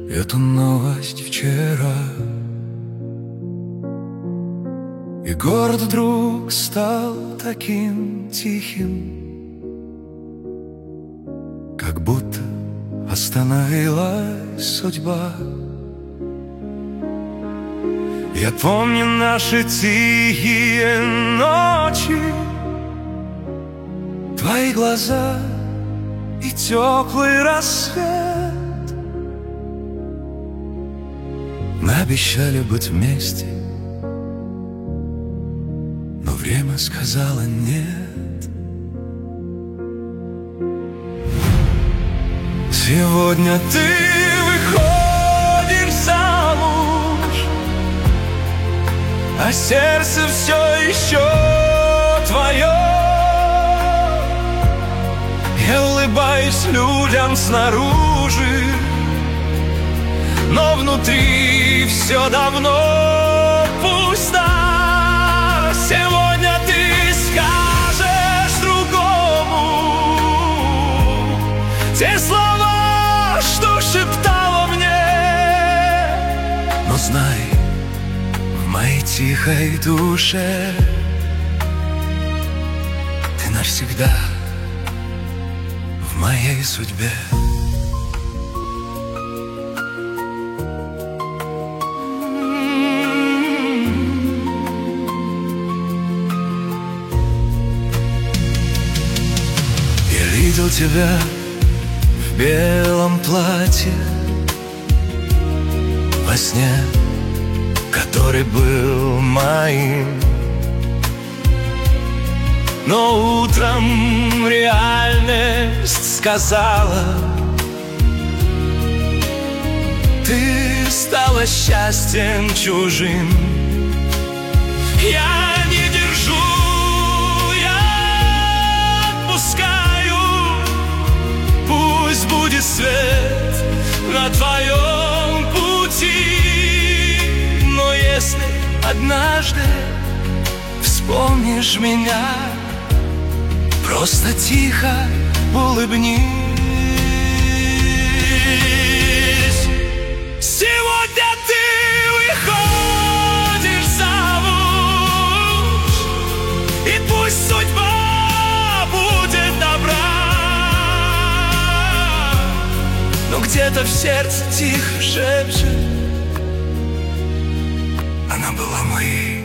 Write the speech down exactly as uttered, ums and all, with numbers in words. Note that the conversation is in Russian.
эту новость вчера, и город вдруг стал таким тихим, как будто остановилась судьба. Я помню наши тихие ночи, твои глаза и теплый рассвет. Мы обещали быть вместе, но время сказало нет. Сегодня ты выходишь замуж, а сердце все еще твое. Я улыбаюсь людям снаружи, но внутри все давно пусто. Сегодня ты скажешь другому те слова, что шептала мне. Но знай, в моей тихой душе ты навсегда в моей судьбе. Видел тебя в белом платье во сне, который был моим. Но утром реальность сказала: ты стала счастьем чужим. Я не держу, я отпускаю. Пусть будет свет на твоем пути. Но если однажды вспомнишь меня, просто тихо улыбнись. Сегодня ты выходишь замуж, и пусть судьба будет добра, но где-то в сердце тихо шепчет: она была моей.